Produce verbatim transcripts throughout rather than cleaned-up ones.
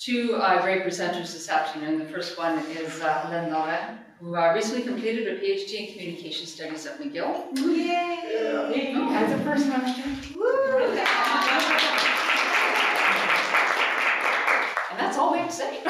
two uh, great presenters this afternoon. The first one is uh, Hélène Laurent, who uh, recently completed a PhD in Communication Studies at McGill. Yay! Oh, that's the first one. And that's all we have to say.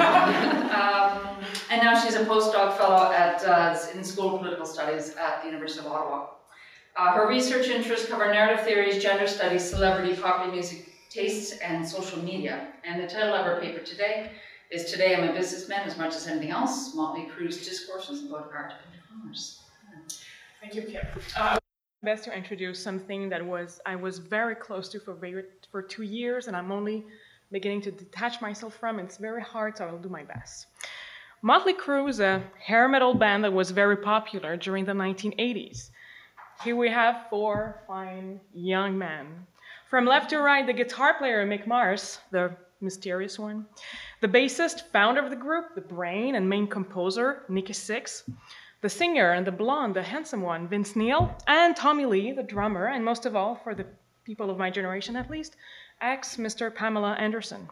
um, and now she's a postdoc fellow at uh, in the School of Political Studies at the University of Ottawa. Uh, her research interests cover narrative theories, gender studies, celebrity, popular music tastes, and social media. And the title of her paper today is Today I'm a Businessman as Much as Anything Else, Motley Crue's Discourses about Art and Commerce. Thank you, Kim. Uh, best to introduce something that was I was very close to for, very, for two years, and I'm only beginning to detach myself from. It's very hard, so I'll do my best. Motley Crue is a hair metal band that was very popular during the nineteen eighties. Here we have four fine young men. From left to right, the guitar player, Mick Mars, the mysterious one. The bassist, founder of the group, the brain and main composer, Nikki Sixx. The singer and the blonde, the handsome one, Vince Neil. And Tommy Lee, the drummer, and most of all, for the people of my generation at least, ex-Mister Pamela Anderson.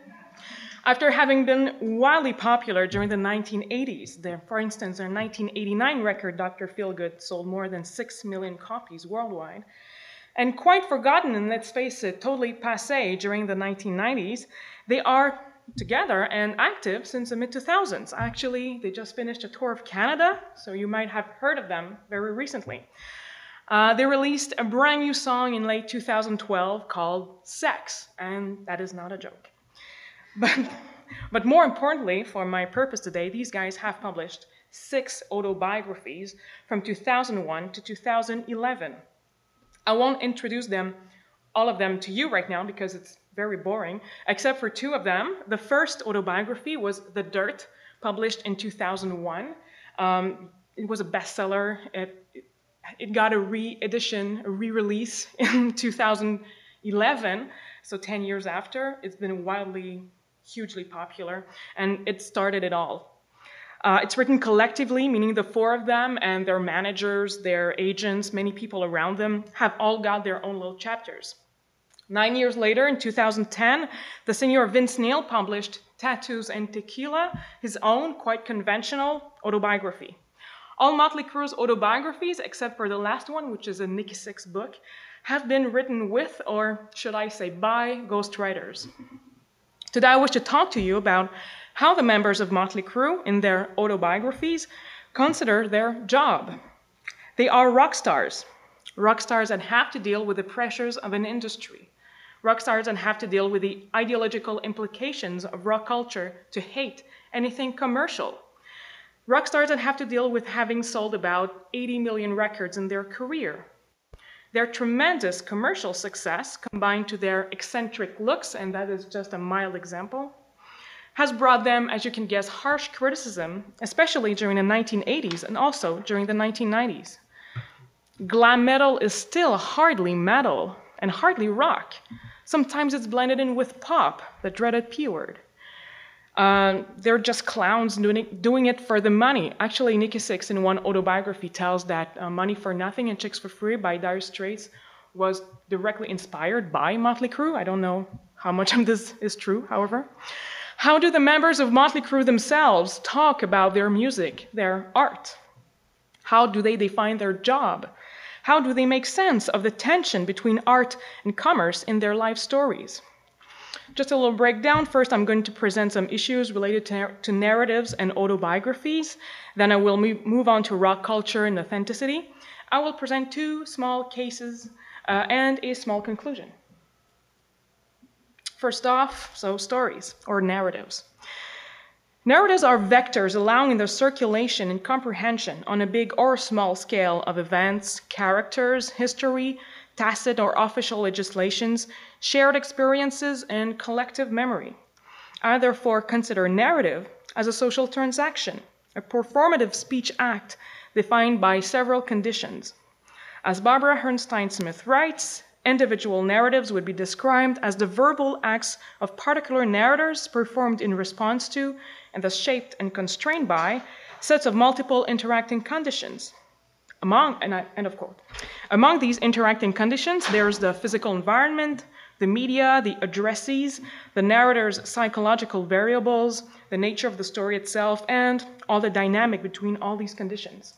After having been wildly popular during the nineteen eighties, their, for instance, their nineteen eighty-nine record, Doctor Feelgood, sold more than six million copies worldwide, and quite forgotten, and let's face it, totally passé during the nineteen nineties, they are together and active since the mid two thousands. Actually, they just finished a tour of Canada, so you might have heard of them very recently. Uh, they released a brand new song in late two thousand twelve called Sex, and that is not a joke. But, but more importantly, for my purpose today, these guys have published six autobiographies from two thousand one to two thousand eleven. I won't introduce them, all of them to you right now because it's very boring, except for two of them. The first autobiography was The Dirt, published in two thousand one. Um, it was a bestseller. It, it, it got a re-edition, a re-release in two thousand eleven, so ten years after. It's been wildly, hugely popular, and it started it all. Uh, it's written collectively, meaning the four of them and their managers, their agents, many people around them have all got their own little chapters. Nine years later, in two thousand ten, the singer Vince Neil published Tattoos and Tequila, his own quite conventional autobiography. All Motley Crue's autobiographies, except for the last one, which is a Nikki Sixx book, have been written with, or should I say by, ghostwriters. Today I wish to talk to you about how the members of Motley Crue, in their autobiographies, consider their job. They are rock stars, rock stars that have to deal with the pressures of an industry, rock stars that have to deal with the ideological implications of rock culture to hate anything commercial, rock stars that have to deal with having sold about eighty million records in their career. Their tremendous commercial success, combined to their eccentric looks, and that is just a mild example, has brought them, as you can guess, harsh criticism, especially during the nineteen eighties and also during the nineteen nineties. Glam metal is still hardly metal and hardly rock. Sometimes it's blended in with pop, the dreaded P word. Uh, they're just clowns doing it, doing it for the money. Actually, Nikki Sixx in one autobiography tells that uh, Money for Nothing and Chicks for Free by Dire Straits was directly inspired by Motley Crue. I don't know how much of this is true, however. How do the members of Motley Crue themselves talk about their music, their art? How do they define their job? How do they make sense of the tension between art and commerce in their life stories? Just a little breakdown. First, I'm going to present some issues related to, to narratives and autobiographies. Then I will move, move on to rock culture and authenticity. I will present two small cases uh, and a small conclusion. First off, so stories or narratives. Narratives are vectors allowing the circulation and comprehension on a big or small scale of events, characters, history, tacit or official legislations, shared experiences, and collective memory. I therefore consider narrative as a social transaction, a performative speech act defined by several conditions. As Barbara Herrnstein Smith writes, individual narratives would be described as the verbal acts of particular narrators performed in response to, and thus shaped and constrained by, sets of multiple interacting conditions. Among, and I, end of quote. Among these interacting conditions, there's the physical environment, the media, the addressees, the narrator's psychological variables, the nature of the story itself, and all the dynamic between all these conditions.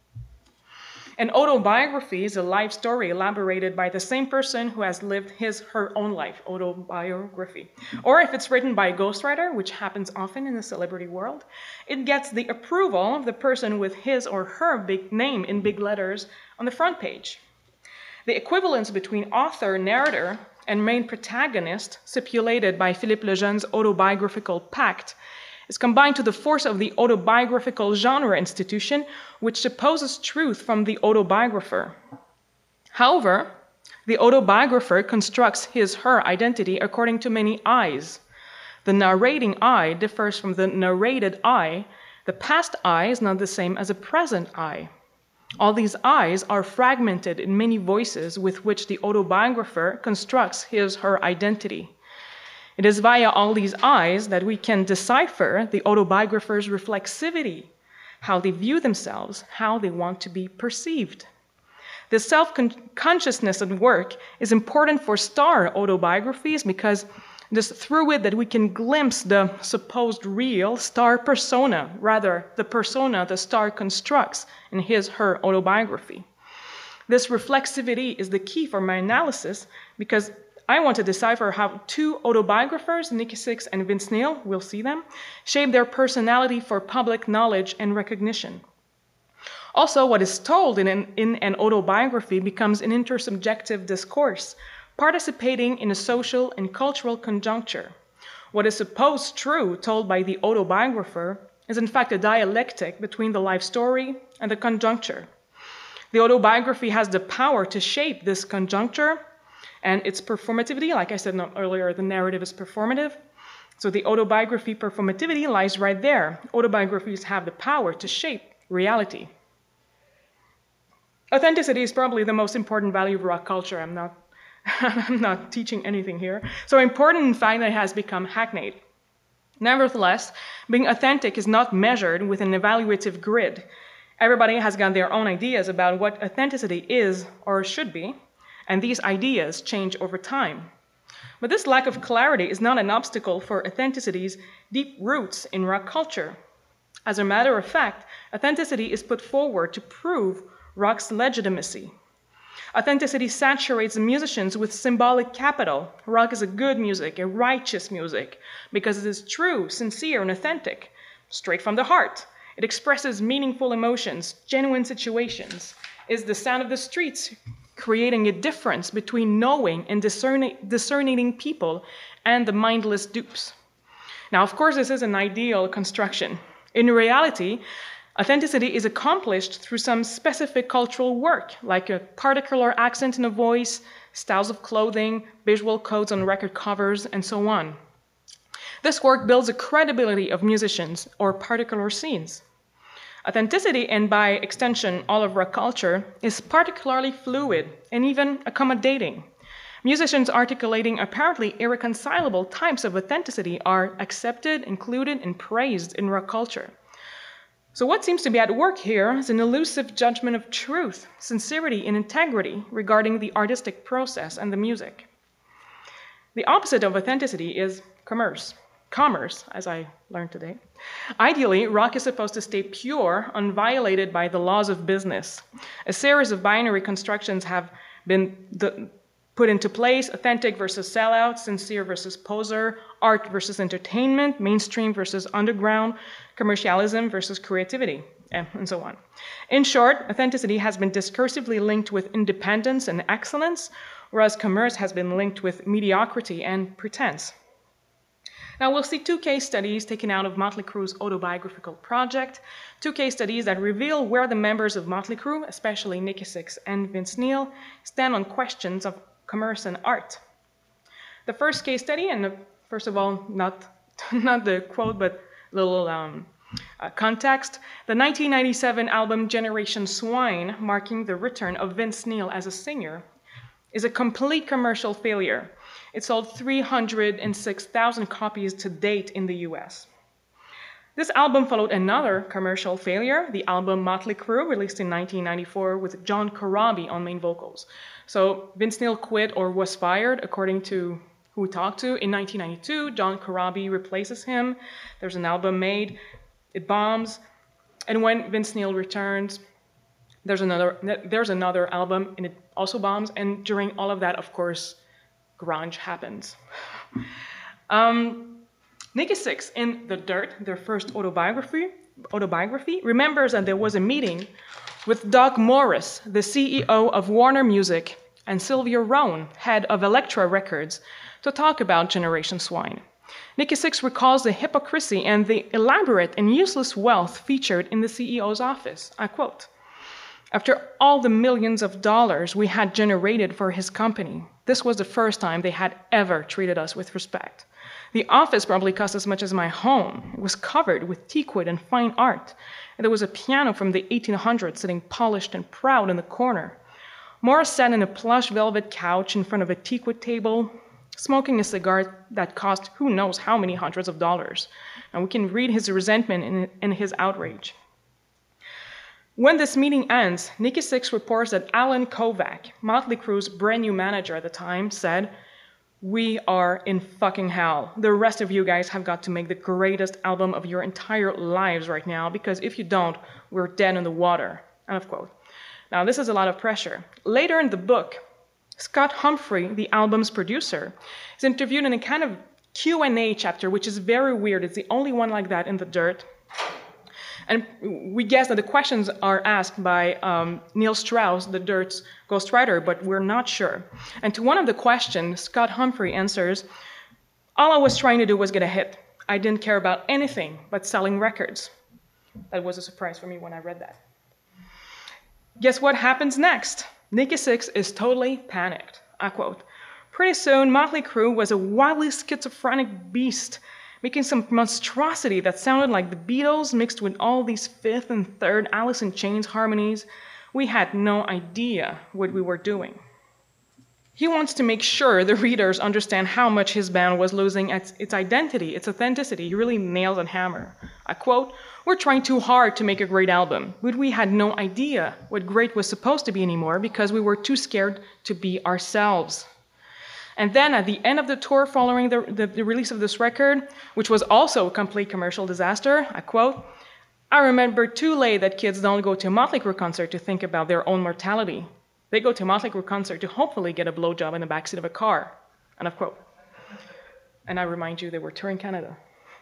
An autobiography is a life story elaborated by the same person who has lived his, her own life, autobiography. Or if it's written by a ghostwriter, which happens often in the celebrity world, it gets the approval of the person with his or her big name in big letters on the front page. The equivalence between author, narrator, and main protagonist, stipulated by Philippe Lejeune's autobiographical pact, is combined to the force of the autobiographical genre institution, which supposes truth from the autobiographer. However, the autobiographer constructs his, her identity according to many I's. The narrating I differs from the narrated I. The past I is not the same as a present I. All these I's are fragmented in many voices with which the autobiographer constructs his, her identity. It is via all these I's that we can decipher the autobiographer's reflexivity, how they view themselves, how they want to be perceived. This self-consciousness at work is important for star autobiographies because it is through it that we can glimpse the supposed real star persona, rather the persona the star constructs in his, her autobiography. This reflexivity is the key for my analysis because I want to decipher how two autobiographers, Nikki Sixx and Vince Neil, we'll see them, shape their personality for public knowledge and recognition. Also, what is told in an, in an autobiography becomes an intersubjective discourse, participating in a social and cultural conjuncture. What is supposed true told by the autobiographer is in fact a dialectic between the life story and the conjuncture. The autobiography has the power to shape this conjuncture and its performativity. Like I said earlier, the narrative is performative. So the autobiography performativity lies right there. Autobiographies have the power to shape reality. Authenticity is probably the most important value of rock culture. I'm not, I'm not teaching anything here. So important, in fact, that it has become hackneyed. Nevertheless, being authentic is not measured with an evaluative grid. Everybody has got their own ideas about what authenticity is or should be, and these ideas change over time. But this lack of clarity is not an obstacle for authenticity's deep roots in rock culture. As a matter of fact, authenticity is put forward to prove rock's legitimacy. Authenticity saturates musicians with symbolic capital. Rock is a good music, a righteous music, because it is true, sincere, and authentic, straight from the heart. It expresses meaningful emotions, genuine situations, is the sound of the streets, creating a difference between knowing and discerning, discerning people and the mindless dupes. Now, of course, this is an ideal construction. In reality, authenticity is accomplished through some specific cultural work, like a particular accent in a voice, styles of clothing, visual codes on record covers, and so on. This work builds a credibility of musicians or particular scenes. Authenticity, and by extension all of rock culture, is particularly fluid and even accommodating. Musicians articulating apparently irreconcilable types of authenticity are accepted, included, and praised in rock culture. So what seems to be at work here is an elusive judgment of truth, sincerity, and integrity regarding the artistic process and the music. The opposite of authenticity is commerce. Commerce, as I learned today. Ideally, rock is supposed to stay pure, unviolated by the laws of business. A series of binary constructions have been the, put into place: authentic versus sellout, sincere versus poser, art versus entertainment, mainstream versus underground, commercialism versus creativity, and so on. In short, authenticity has been discursively linked with independence and excellence, whereas commerce has been linked with mediocrity and pretense. Now we'll see two case studies taken out of Motley Crue's autobiographical project, two case studies that reveal where the members of Motley Crue, especially Nikki Sixx and Vince Neil, stand on questions of commerce and art. The first case study, and the, first of all, not, not the quote, but a little um, uh, context, the nineteen ninety-seven album Generation Swine, marking the return of Vince Neil as a singer, is a complete commercial failure. It sold three hundred six thousand copies to date in the U S. This album followed another commercial failure, the album Motley Crue, released in nineteen ninety-four with John Corabi on main vocals. So Vince Neil quit or was fired, according to who we talked to. In nineteen ninety-two, John Corabi replaces him. There's an album made. It bombs. And when Vince Neil returns, there's another, there's another album, and it also bombs. And during all of that, of course, grunge happens. Um, Nikki Sixx, in The Dirt, their first autobiography, autobiography, remembers that there was a meeting with Doug Morris, the C E O of Warner Music, and Sylvia Rhone, head of Elektra Records, to talk about Generation Swine. Nikki Sixx recalls the hypocrisy and the elaborate and useless wealth featured in the C E O's office. I quote, "After all the millions of dollars we had generated for his company, this was the first time they had ever treated us with respect. The office probably cost as much as my home. It was covered with teakwood and fine art, and there was a piano from the eighteen hundreds sitting polished and proud in the corner. Morris sat in a plush velvet couch in front of a teakwood table, smoking a cigar that cost who knows how many hundreds of dollars. And we can read his resentment in, in his outrage." When this meeting ends, Nikki Sixx reports that Alan Kovac, Motley Crue's brand new manager at the time, said, "We are in fucking hell. The rest of you guys have got to make the greatest album of your entire lives right now, because if you don't, we're dead in the water." End of quote. Now, this is a lot of pressure. Later in the book, Scott Humphrey, the album's producer, is interviewed in a kind of Q and A chapter, which is very weird. It's the only one like that in The Dirt. And we guess that the questions are asked by um, Neil Strauss, The Dirt's ghostwriter, but we're not sure. And to one of the questions, Scott Humphrey answers, "All I was trying to do was get a hit. I didn't care about anything but selling records." That was a surprise for me when I read that. Guess what happens next? Nikki Sixx is totally panicked. I quote, "Pretty soon, Motley Crue was a wildly schizophrenic beast, making some monstrosity that sounded like the Beatles mixed with all these fifth and third Alice in Chains harmonies. We had no idea what we were doing." He wants to make sure the readers understand how much his band was losing its, its identity, its authenticity. He really nails that hammer. I quote, "We're trying too hard to make a great album, but we had no idea what great was supposed to be anymore because we were too scared to be ourselves." And then at the end of the tour following the, the, the release of this record, which was also a complete commercial disaster, I quote, "I remember too late that kids don't go to a Motley Crue concert to think about their own mortality. They go to a Motley Crue concert to hopefully get a blowjob in the backseat of a car." End of quote. And I remind you, they were touring Canada.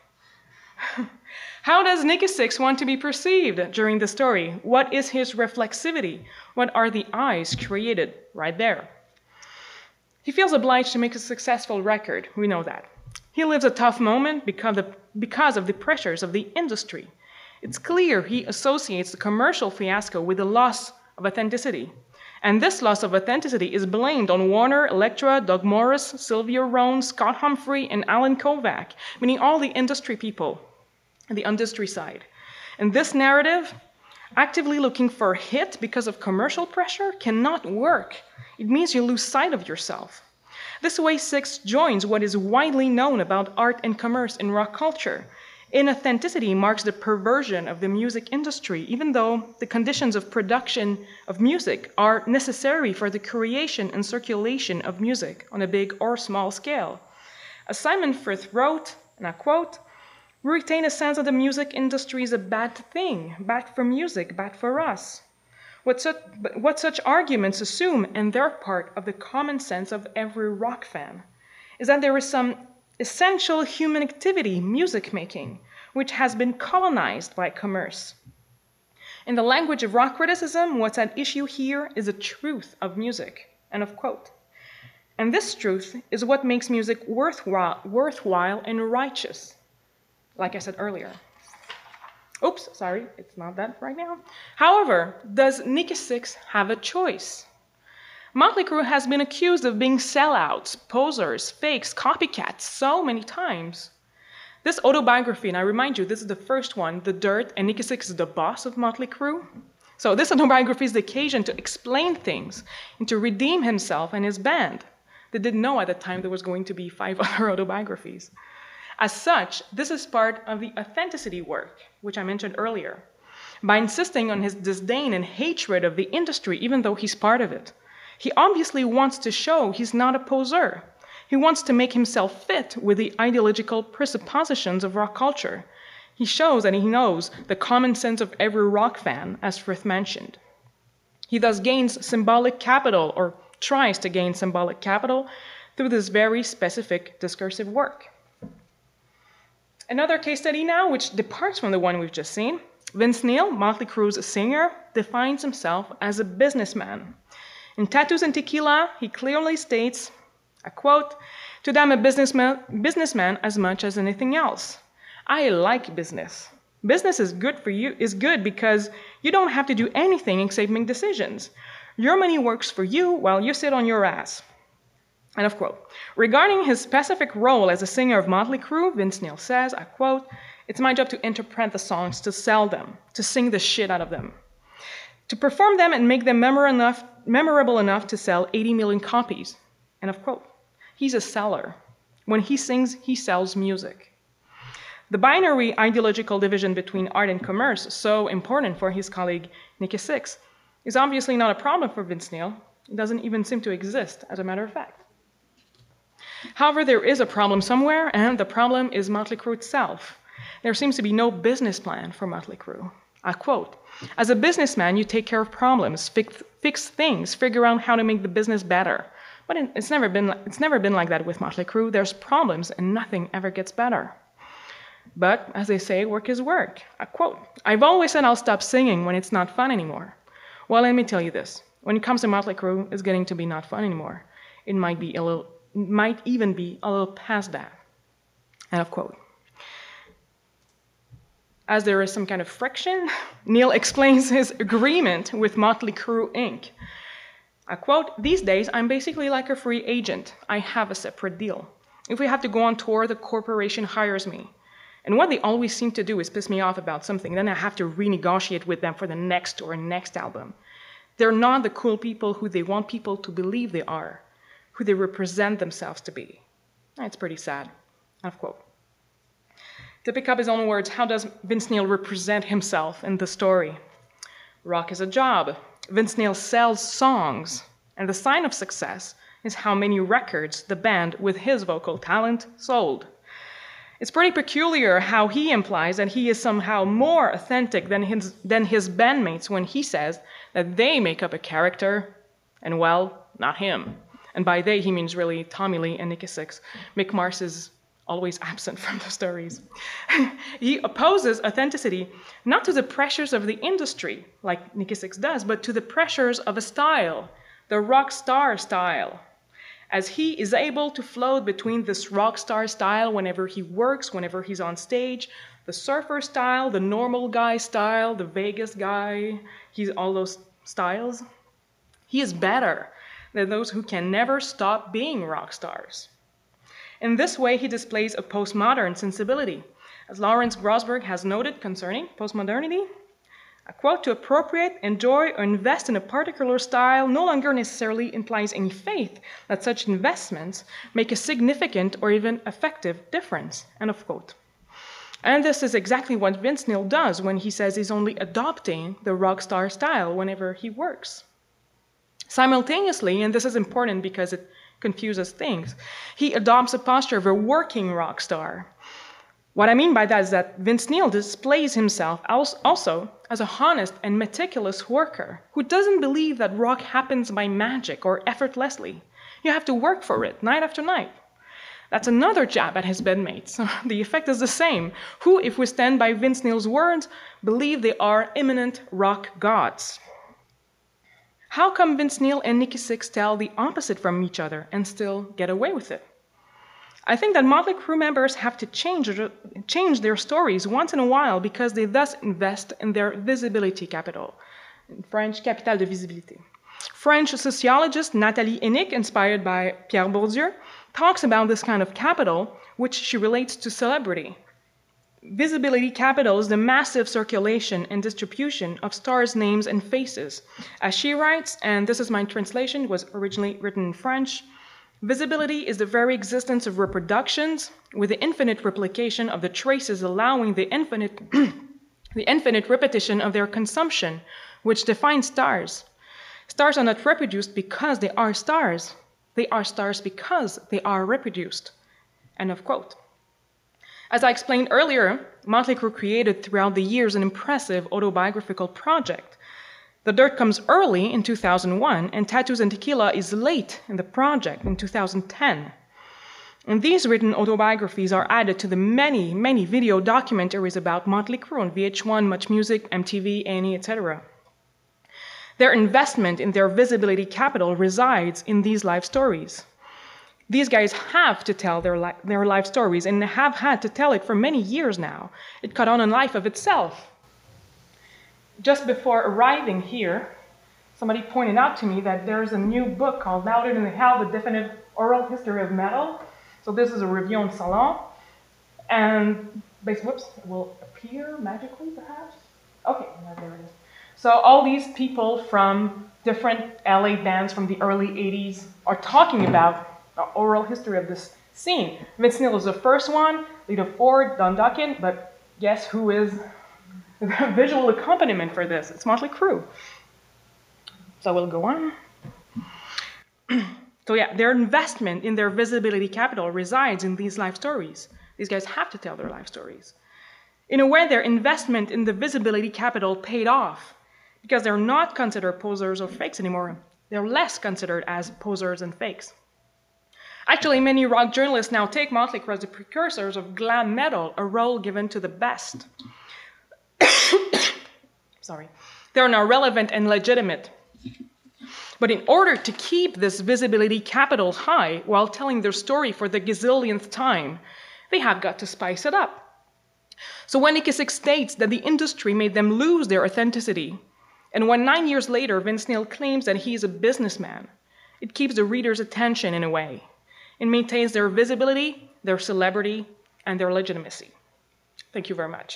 How does Nikki Sixx want to be perceived during the story? What is his reflexivity? What are the eyes created right there? He feels obliged to make a successful record. We know that. He lives a tough moment because of, because of the pressures of the industry. It's clear he associates the commercial fiasco with the loss of authenticity. And this loss of authenticity is blamed on Warner, Elektra, Doug Morris, Sylvia Rhone, Scott Humphrey, and Alan Kovac, meaning all the industry people, the industry side. And this narrative, actively looking for a hit because of commercial pressure, cannot work. It means you lose sight of yourself. This way, Sixx joins what is widely known about art and commerce in rock culture. Inauthenticity marks the perversion of the music industry, even though the conditions of production of music are necessary for the creation and circulation of music on a big or small scale. As Simon Frith wrote, and I quote, "We retain a sense that the music industry is a bad thing, bad for music, bad for us. What such, what such arguments assume, and they're part of the common sense of every rock fan, is that there is some essential human activity, music making, which has been colonized by commerce. In the language of rock criticism, what's at issue here is a truth of music." End of quote. And this truth is what makes music worthwhile, worthwhile and righteous, like I said earlier. Oops, sorry, it's not that right now. However, does Nikki Sixx have a choice? Motley Crue has been accused of being sellouts, posers, fakes, copycats so many times. This autobiography, and I remind you, this is the first one, The Dirt, and Nikki Sixx is the boss of Motley Crue. So this autobiography is the occasion to explain things and to redeem himself and his band. They didn't know at the time there was going to be five other autobiographies. As such, this is part of the authenticity work, which I mentioned earlier. By insisting on his disdain and hatred of the industry, even though he's part of it, he obviously wants to show he's not a poser. He wants to make himself fit with the ideological presuppositions of rock culture. He shows that he knows the common sense of every rock fan, as Frith mentioned. He thus gains symbolic capital, or tries to gain symbolic capital, through this very specific discursive work. Another case study now, which departs from the one we've just seen. Vince Neil, Motley Crue's singer, defines himself as a businessman. In Tattoos and Tequila, he clearly states, I quote, "Today I'm a businessman, businessman as much as anything else. I like business. Business is good for you, is good because you don't have to do anything except make decisions. Your money works for you while you sit on your ass." End of quote. Regarding his specific role as a singer of Motley Crue, Vince Neil says, I quote, "It's my job to interpret the songs, to sell them, to sing the shit out of them, to perform them and make them memorable enough, memorable enough to sell eighty million copies." End of quote. He's a seller. When he sings, he sells music. The binary ideological division between art and commerce, so important for his colleague Nikki Sixx, is obviously not a problem for Vince Neil. It doesn't even seem to exist, as a matter of fact. However, there is a problem somewhere, and the problem is Motley Crue itself. There seems to be no business plan for Motley Crue. I quote, "As a businessman, you take care of problems, fix, fix things, figure out how to make the business better. But it's never been, it's never been like that with Motley Crue. There's problems and nothing ever gets better. But, as they say, work is work." I quote, "I've always said I'll stop singing when it's not fun anymore. Well, let me tell you this. When it comes to Motley Crue, it's getting to be not fun anymore. It might be a little, might even be a little past that." End of quote. As there is some kind of friction, Neil explains his agreement with Motley Crue, Incorporated. I quote, "These days, I'm basically like a free agent. I have a separate deal. If we have to go on tour, the corporation hires me. And what they always seem to do is piss me off about something, then I have to renegotiate with them for the next or next album. They're not the cool people who they want people to believe they are, who they represent themselves to be." It's pretty sad. End of quote. To pick up his own words, how does Vince Neil represent himself in the story? Rock is a job. Vince Neil sells songs, and the sign of success is how many records the band with his vocal talent sold. It's pretty peculiar how he implies that he is somehow more authentic than his, than his bandmates when he says that they make up a character, and well, not him. And by they, he means really Tommy Lee and Nikki Sixx. Mick Mars is always absent from the stories. He opposes authenticity not to the pressures of the industry, like Nikki Sixx does, but to the pressures of a style, the rock star style. As he is able to float between this rock star style whenever he works, whenever he's on stage, the surfer style, the normal guy style, the Vegas guy, he's all those styles. He is better than those who can never stop being rock stars. In this way, he displays a postmodern sensibility. As Lawrence Grosberg has noted concerning postmodernity, I quote, "To appropriate, enjoy, or invest in a particular style no longer necessarily implies any faith that such investments make a significant or even effective difference." End of quote. And this is exactly what Vince Neil does when he says he's only adopting the rock star style whenever he works. Simultaneously, and this is important because it confuses things, he adopts a posture of a working rock star. What I mean by that is that Vince Neil displays himself also as a honest and meticulous worker who doesn't believe that rock happens by magic or effortlessly. You have to work for it night after night. That's another jab at his bandmates. The effect is the same, who, if we stand by Vince Neil's words, believe they are imminent rock gods. How come Vince Neil and Nikki Sixx tell the opposite from each other and still get away with it? I think that Motley Crue members have to change, change their stories once in a while because they thus invest in their visibility capital. In French, capital de visibilité. French sociologist Nathalie Hennick, inspired by Pierre Bourdieu, talks about this kind of capital, which she relates to celebrity. Visibility capital is the massive circulation and distribution of stars' names and faces. As she writes, and this is my translation, it was originally written in French, Visibility is the very existence of reproductions with the infinite replication of the traces allowing the infinite, the infinite repetition of their consumption, which defines stars. Stars are not reproduced because they are stars. They are stars because they are reproduced. End of quote. As I explained earlier, Motley Crue created throughout the years an impressive autobiographical project. The Dirt comes early in two thousand one, and Tattoos and Tequila is late in the project in two thousand ten. And these written autobiographies are added to the many, many video documentaries about Motley Crue on V H one, Much Music, M T V, A and E, et cetera. Their investment in their visibility capital resides in these life stories. These guys have to tell their, li their life stories and have had to tell it for many years now. It caught on in life of itself. Just before arriving here, somebody pointed out to me that there's a new book called Louder Than Hell, The Definitive Oral History of Metal. So this is a review on Salon. And, whoops, it will appear magically, perhaps? Okay, now there it is. So all these people from different L A bands from the early eighties are talking about the oral history of this scene. Vince Neil is the first one, Lita Ford, Don Dokken, but guess who is the visual accompaniment for this? It's Motley Crue. So we'll go on. So yeah, their investment in their visibility capital resides in these life stories. These guys have to tell their life stories. In a way, their investment in the visibility capital paid off because they're not considered posers or fakes anymore. They're less considered as posers and fakes. Actually, many rock journalists now take Motley Crue as the precursors of glam metal, a role given to the best. Sorry. They are now relevant and legitimate. But in order to keep this visibility capital high while telling their story for the gazillionth time, they have got to spice it up. So when Nikki Sixx states that the industry made them lose their authenticity, and when nine years later Vince Neil claims that he is a businessman, it keeps the reader's attention in a way. It maintains their visibility, their celebrity, and their legitimacy. Thank you very much.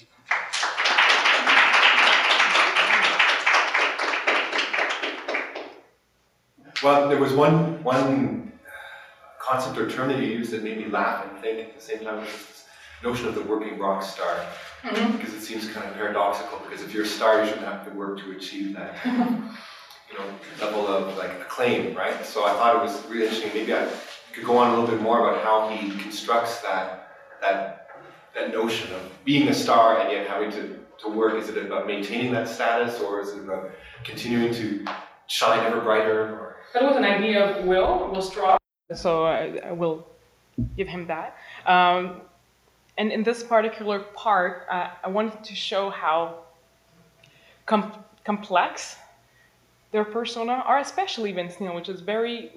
Well, there was one, one concept or term that you used that made me laugh and think at the same time, which was this notion of the working rock star. Mm-hmm. Because it seems kind of paradoxical, because if you're a star, you shouldn't have to work to achieve that kind of, you know, level of like acclaim, right? So I thought it was really interesting. Maybe I could go on a little bit more about how he constructs that, that, that notion of being a star and yet having to, to work. Is it about maintaining that status, or is it about continuing to shine ever brighter? Or that was an idea of Will, Will Straw, so I, I will give him that. Um, and in this particular part, uh, I wanted to show how com complex their persona are, especially Vince Neil, which is very,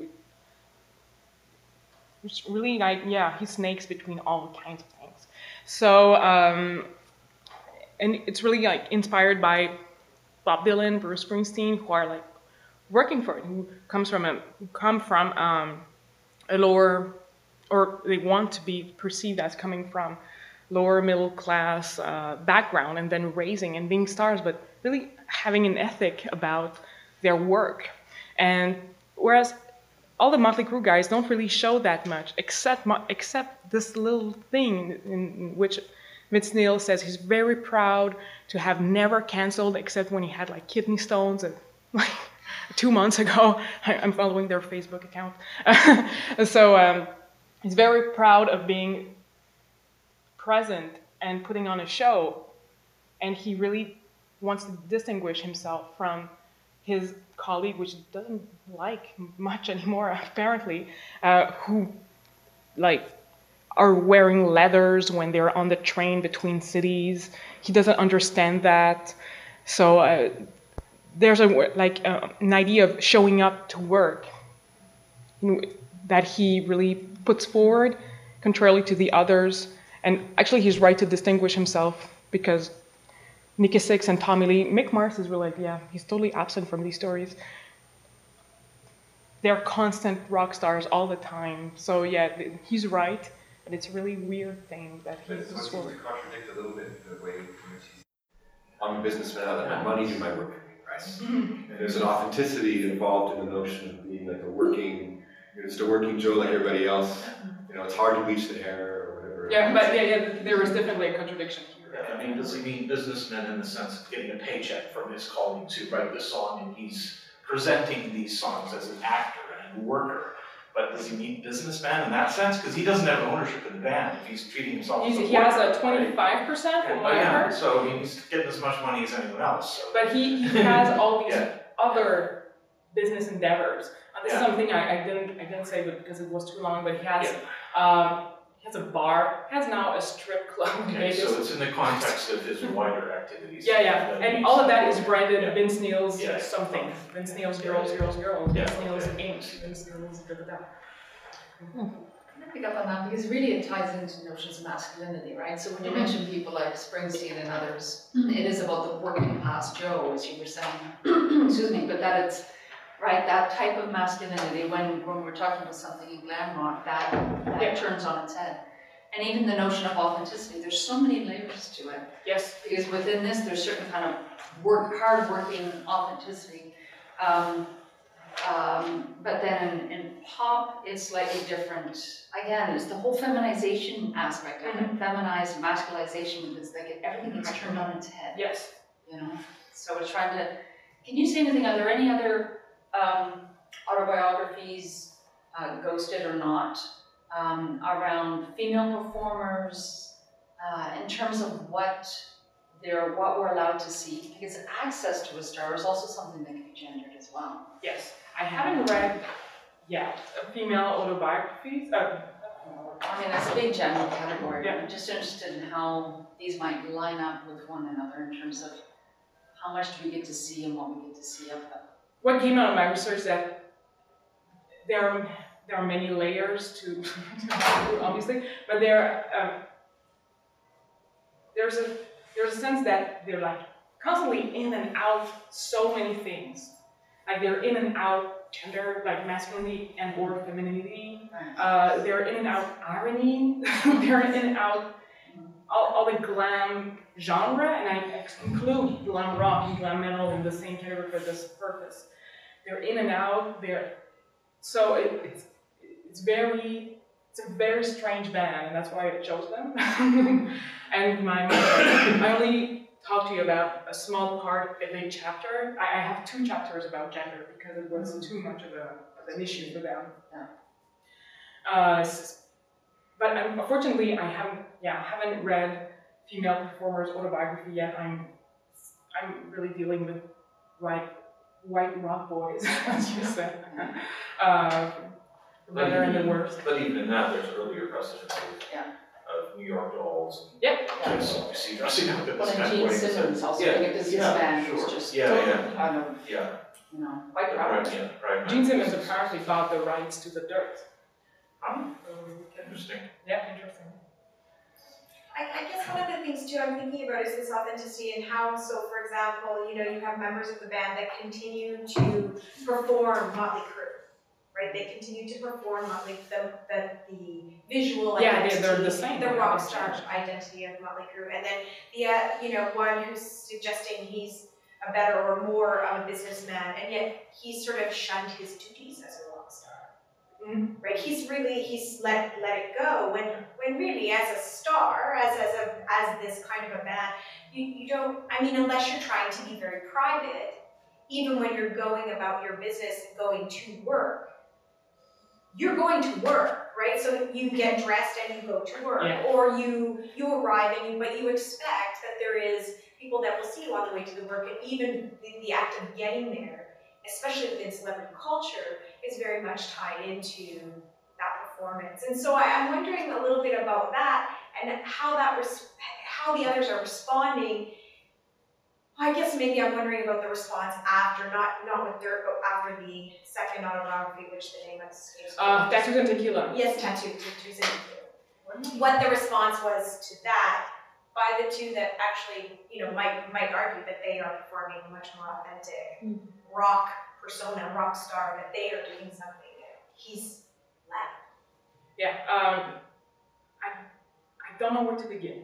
which really like, yeah, he snakes between all kinds of things. So, um, and it's really like inspired by Bob Dylan, Bruce Springsteen, who are like working for it, who comes from a who come from um, a lower, or they want to be perceived as coming from lower middle class uh, background, and then raising and being stars, but really having an ethic about their work. And whereas all the Motley Crue guys don't really show that much, except except this little thing in which Vince Neil says he's very proud to have never canceled, except when he had like kidney stones and like. Two months ago, I'm following their Facebook account. So um, he's very proud of being present and putting on a show, and he really wants to distinguish himself from his colleague, which doesn't like much anymore, apparently, uh, who like are wearing leathers when they're on the train between cities. He doesn't understand that. So. Uh, There's a like uh, an idea of showing up to work, you know, that he really puts forward, contrarily to the others. And actually, he's right to distinguish himself, because Nikki Sixx and Tommy Lee, Mick Mars is really like, yeah, he's totally absent from these stories. They're constant rock stars all the time. So yeah, he's right, but it's a really weird thing that he puts forward. It contradict a little bit the way in which he's, I'm a businessman, I let my money do my work. And there's an authenticity involved in the notion of being like a working, you're just a working Joe like everybody else. You know, it's hard to bleach the hair or whatever. Yeah, but yeah, yeah, there was definitely a contradiction here. Yeah, I mean, does he mean businessmen in the sense of getting a paycheck from his colleagues who write the song and he's presenting these songs as an actor and a worker? But does he mean businessman in that sense? Because he doesn't have ownership in the band if he's treating himself as a He's, he has worker, a twenty-five percent from right? what I Yeah, heard, so I mean, he's getting as much money as anyone else, so. but he, he has all these Yeah. other business endeavors. And this Yeah. is something I, I didn't I didn't say but because it was too long, but he has Yeah. um, he has a bar, he has now a strip club in Okay, Vegas. so it's in the context of his wider activities. Yeah, yeah, that and he's- all of that is branded Yeah. Vince Neil's Yeah. something. Vince Neil's Yeah, Girls, yeah. Girls, Girls, Yeah, Vince Neil's okay. Incorporated, Vince Neil's da da da. Can I pick up on that, because really it ties into notions of masculinity, right? So when you mention people like Springsteen and others, it is about the working class Joe, as you were saying, excuse me, but that it's, right, that type of masculinity, when, when we're talking about something in glam rock, that, that Yeah. turns on its head. And even the notion of authenticity, there's so many layers to it, Yes. because within this, there's certain kind of work, hard-working authenticity. Um, Um, but then in, in pop, it's slightly different. Again, it's the whole feminization aspect of it. Feminized, masculization, because like everything gets turned on its head, Yes. you know? So we're trying to, can you say anything, are there any other um, autobiographies, uh, ghosted or not, um, around female performers, uh, in terms of what they're, what we're allowed to see? Because access to a star is also something that can be gendered as well. Yes. I haven't read yet a female autobiographies. Uh, I mean, that's a big general category. Yeah. I'm just interested in how these might line up with one another in terms of how much do we get to see and what we get to see of them. what came out of my research that there are, there are many layers to, obviously, but there um, there's a there's a sense that they're like constantly in and out so many things. Like they're in and out gender, like masculinity and or femininity. Uh, they're in and out irony. They're in and out all, all the glam genre, and I include glam rock and glam metal in the same category for this purpose. They're in and out. They're so it, it's it's very it's a very strange band, and that's why I chose them. And my I only talk to you about a small part of a chapter. I, I have two chapters about gender because it was too much of, a, of an issue for them. Yeah. Uh, but unfortunately, I haven't. Yeah, I haven't read female performers' autobiography yet. I'm I'm really dealing with white white rock boys, as you said. Uh, the But better and the even- worst. But even in that, there's earlier precedents of, Yeah. of New York Dolls. Yep. And so you see dressing up in Well, this and kind of Gene way. so- Simmons also Yeah, being a businessman yeah, who's sure. just Yeah, yeah. kind of, Yeah, you know, quite proud right, of it. yeah, right. Gene Simmons apparently bought the rights to the dirt. Um, Um, Interesting. Yeah, interesting. I, I guess one of the things too I'm thinking about is this authenticity and how, so for example, you know, you have members of the band that continue to perform Motley Crue, right? They continue to perform Motley, the, the, the visual Yeah, they- identity, they're the same. the They're rock the star same. identity of Motley Crue. And then the, uh, you know, one who's suggesting he's a better or more of a businessman, and yet he's sort of shunned his duties as a rock star. Mhm. Right, he's really, he's let, let it go, when, when really as a star, as, as a, as this kind of a band, you, you don't, I mean, unless you're trying to be very private, even when you're going about your business and going to work, you're going to work, right? So you get dressed and you go to work, Yeah. or you, you arrive and you, but you expect that there is people that will see you on the way to the work, and even the, the act of getting there, especially within celebrity culture, is very much tied into that performance. And so I, I'm wondering a little bit about that and how that res how the others are responding. I guess maybe I'm wondering about the response after, not not with Dirt, but after the second autobiography, which the name escapes me. Uh, Tattoos and Tequila. Yes, tattoo, tattoos and tequila. What the response was to that by the two that actually, you know, might might argue that they are performing a much more authentic Mm. rock persona, rock star, that they are doing something that he's left. Yeah, um, I, I don't know where to begin.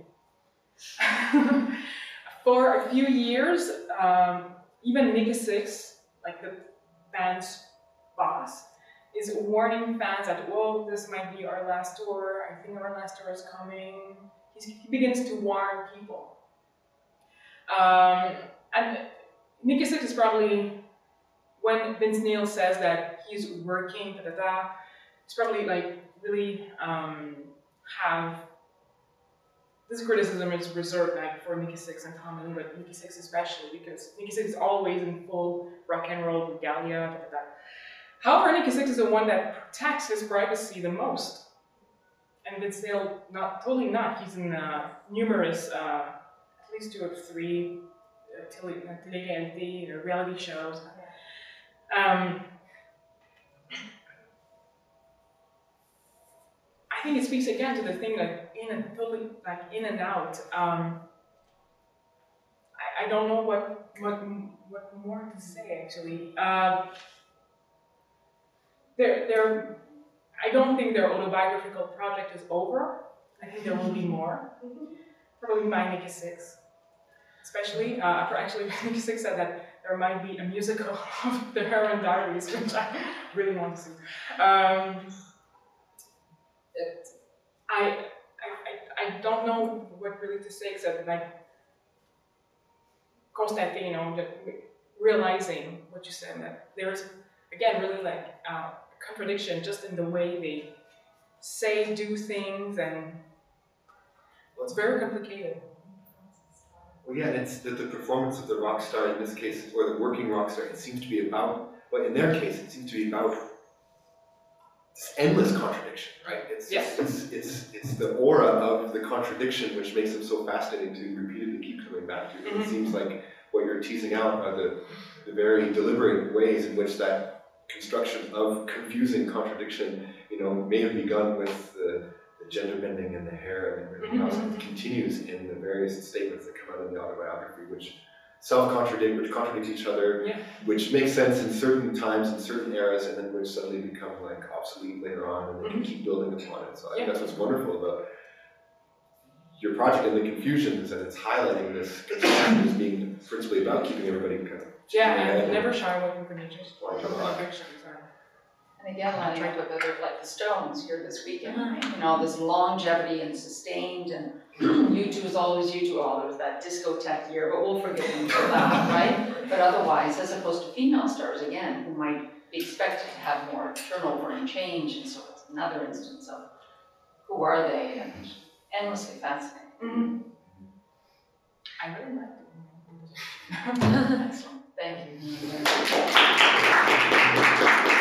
For a few years, um, even Nikki Sixx, like the band's boss, is warning fans that, whoa, this might be our last tour, I think our last tour is coming. He's, he begins to warn people. Um, and Nikki Sixx is probably, when Vince Neil says that he's working, da da da, it's probably like really um, have, this criticism is reserved like for Nikki Sixx and Tommy Lee, but Nikki Sixx especially, because Nikki Sixx is always in full rock and roll regalia, da da da. However, Nikki Sixx is the one that protects his privacy the most. And Vince Neil, not, totally not. He's in uh, numerous, uh, at least two or three, uh, tele, uh, tele uh, reality shows. Um, I think it speaks again to the thing like in and totally like in and out. Um, I, I don't know what what what more to say actually. Uh, There, there. I don't think their autobiographical project is over. I think there will be more. Probably by Nikki Sixx, especially uh, after actually Nikki Sixx said that there might be a musical of the Heroin Diaries, which I really want to see. Um, it, I, I, I, I don't know what really to say except like constating, you know, that realizing what you said, that there's again really like uh, contradiction just in the way they say, do things, and it's very complicated. Well, yeah, and it's that the performance of the rock star in this case, or the working rock star, it seems to be about, well, in their case, it seems to be about this endless contradiction, right? It's, Yes. it's, it's, it's the aura of the contradiction which makes them so fascinating to repeatedly keep coming back to. Mm-hmm. It seems like what you're teasing out are the, the very deliberate ways in which that construction of confusing contradiction, you know, may have begun with the, the gender bending and the hair and everything else, and continues in the various statements that come out in the autobiography, which self-contradict, which contradict each other, Yeah. which make sense in certain times, in certain eras, and then which suddenly become like obsolete later on, and they can keep building upon it. So I think Yeah. that's what's wonderful about your project and the confusion, is that it's highlighting this construction as being principally about keeping everybody kind of Yeah, Yeah. and never shy away from contradictions. Why not? Contradictions are- And again, lining up with other, like the Stones here this weekend, you know, this longevity and sustained, and U two is always U two, oh, there was that discotheque year, but we'll forgive them for that, right? But otherwise, as opposed to female stars, again, who might be expected to have more turnover and change, and so it's another instance of who are they, and endlessly fascinating. Mhm. I really liked it. Excellent, thank you.